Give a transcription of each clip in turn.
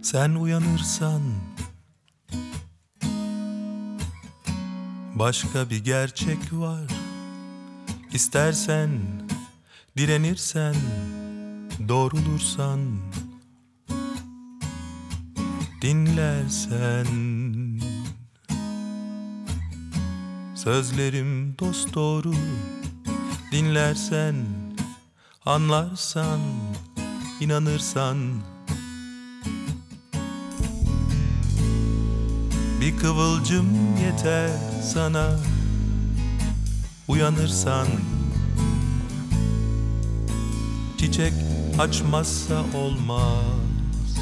Sen uyanırsan başka bir gerçek var. İstersen, direnirsen, doğrulursan, dinlersen, sözlerim dosdoğru. Dinlersen, anlarsan, inanırsan, bir kıvılcım yeter sana. Uyanırsan, çiçek açmazsa olmaz.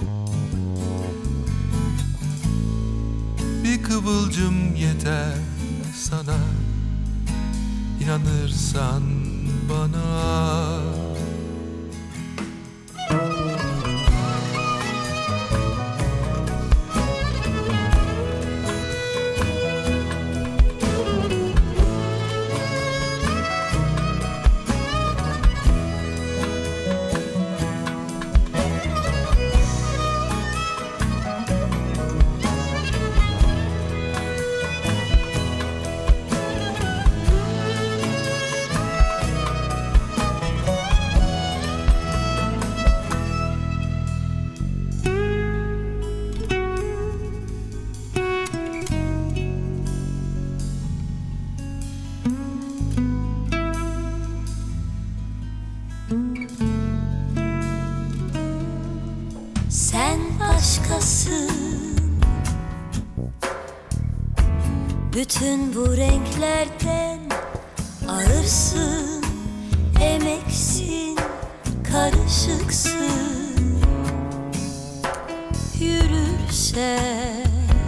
Bir kıvılcım yeter sana. İnanırsan bana. Sen başkasın, bütün bu renklerden ağırsın, emeksin, karışıksın. Yürürsen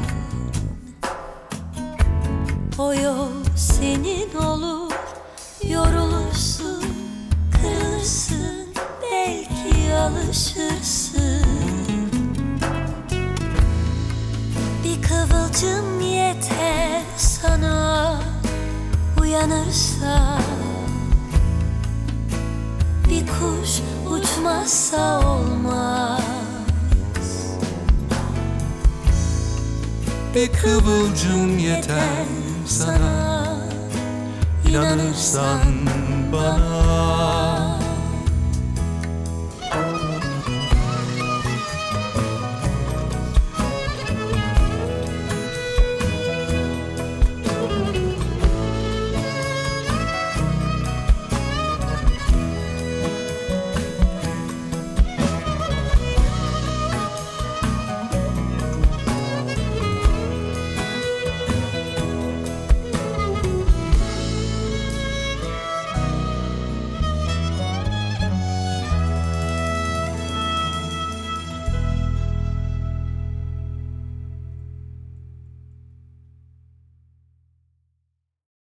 o yol senin olur, yorulursun, kırılırsın, belki alışırsın. Bir kıvılcım yeter sana. Uyanırsa, bir kuş uçmazsa olmaz. Bir kıvılcım yeter sana. İnanırsan bana.